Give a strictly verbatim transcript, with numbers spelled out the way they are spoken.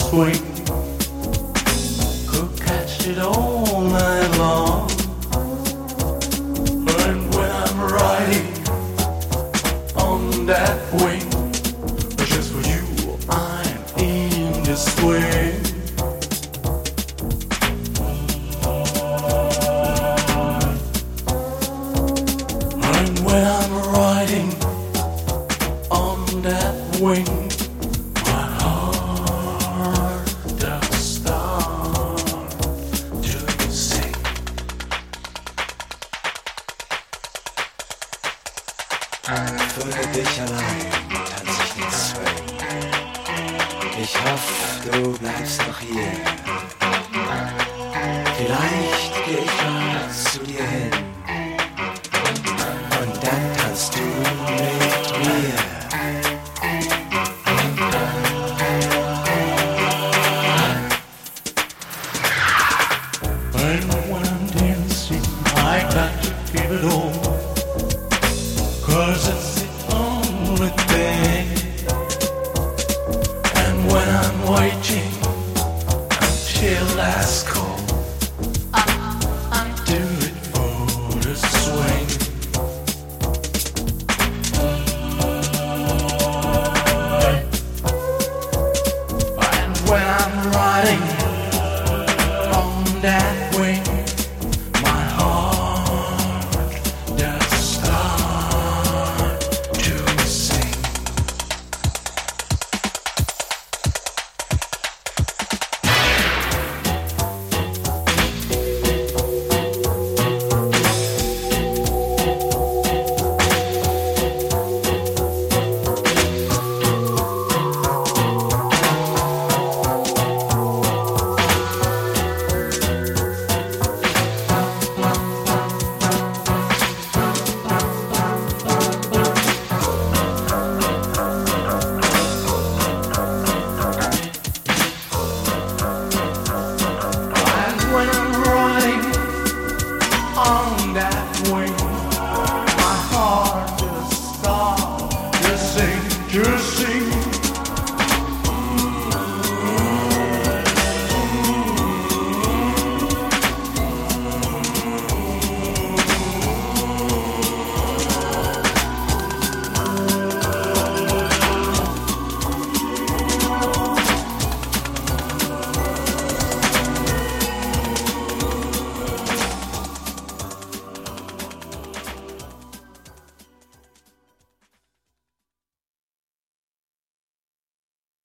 swing. Could catch it all night long. And when I'm riding on that wing, just for you, I'm in the swing. And when I'm riding on that wing, my heart does start to sing. Für dich allein tanz ich den Swing. Ich hoffe, du bleibst noch hier. Vielleicht geh ich mal zu dir hin. Und dann tanzt du mit mir. And when I'm dancing, I got to give it all, 'cause it's the only thing. And when I'm waiting until last call, I do it for the swing. And when I'm riding on that